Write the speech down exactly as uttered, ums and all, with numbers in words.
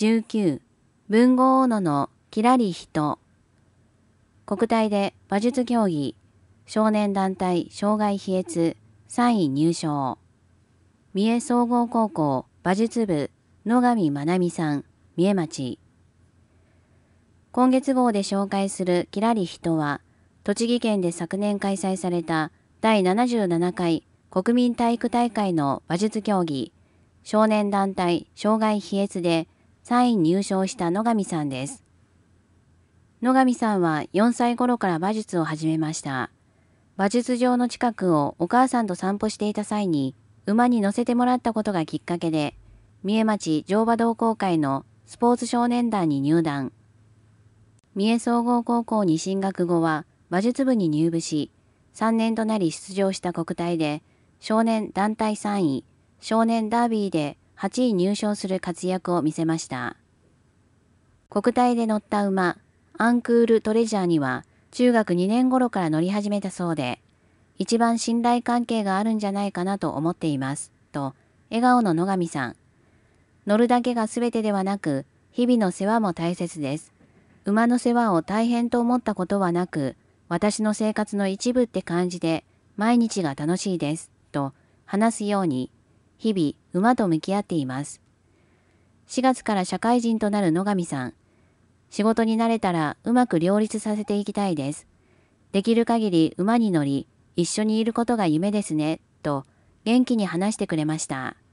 じゅうきゅう文豪大野のきらり人。国体で馬術競技少年団体障害飛越さんい入賞。三重総合高校馬術部野上まなみさん、三重町。今月号で紹介するきらり人は、栃木県で昨年開催されただいななじゅうななかい国民体育大会の馬術競技少年団体障害飛越でさんい入賞した野上さんです。野上さんはよんさい頃から馬術を始めました。馬術場の近くをお母さんと散歩していた際に馬に乗せてもらったことがきっかけで、三重町乗馬同好会のスポーツ少年団に入団。三重総合高校に進学後は馬術部に入部し、さんねんとなり出場した国体で少年団体さんい、少年ダービーではちい入賞する活躍を見せました。国体で乗った馬、アンクールトレジャーには中学にねん頃から乗り始めたそうで、一番信頼関係があるんじゃないかなと思っています、と笑顔の野上さん。乗るだけが全てではなく、日々の世話も大切です。馬の世話を大変と思ったことはなく、私の生活の一部って感じで、毎日が楽しいです、と話すように、日々馬と向き合っています。しがつから社会人となる野上さん。仕事に慣れたらうまく両立させていきたいです。できる限り馬に乗り、一緒にいることが夢ですね、と元気に話してくれました。